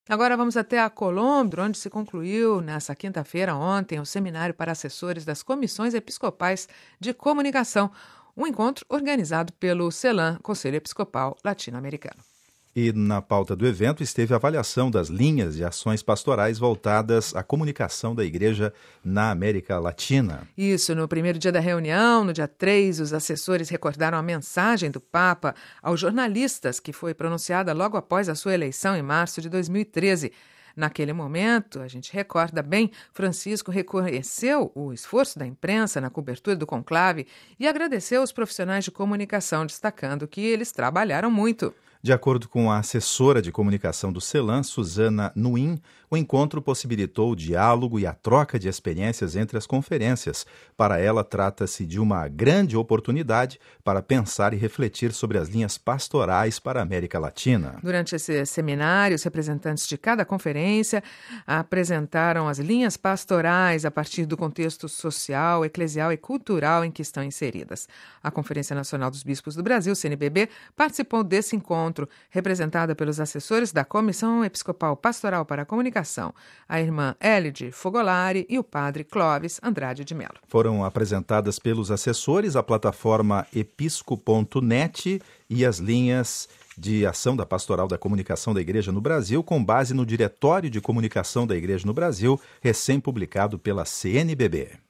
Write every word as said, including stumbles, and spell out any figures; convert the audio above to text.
Agora vamos até a Colômbia, onde se concluiu nesta quinta-feira, ontem, o seminário para assessores das Comissões Episcopais de Comunicação, um encontro organizado pelo CELAM, Conselho Episcopal Latino-Americano. E na pauta do evento esteve a avaliação das linhas de ações pastorais voltadas à comunicação da Igreja na América Latina. Isso, no primeiro dia da reunião, no dia três, os assessores recordaram a mensagem do Papa aos jornalistas, que foi pronunciada logo após a sua eleição em março de dois mil e treze. Naquele momento, a gente recorda bem, Francisco reconheceu o esforço da imprensa na cobertura do conclave e agradeceu aos profissionais de comunicação, destacando que eles trabalharam muito. De acordo com a assessora de comunicação do CELAM, Susana Nuin, o encontro possibilitou o diálogo e a troca de experiências entre as conferências. Para ela, trata-se de uma grande oportunidade para pensar e refletir sobre as linhas pastorais para a América Latina. Durante esse seminário, os representantes de cada conferência apresentaram as linhas pastorais a partir do contexto social, eclesial e cultural em que estão inseridas. A Conferência Nacional dos Bispos do Brasil, C N B B, participou desse encontro, representada pelos assessores da Comissão Episcopal Pastoral para a Comunicação, a irmã Élide Fogolari e o padre Clóvis Andrade de Mello. Foram apresentadas pelos assessores a plataforma episco ponto net e as linhas de ação da Pastoral da Comunicação da Igreja no Brasil, com base no Diretório de Comunicação da Igreja no Brasil, recém-publicado pela C N B B.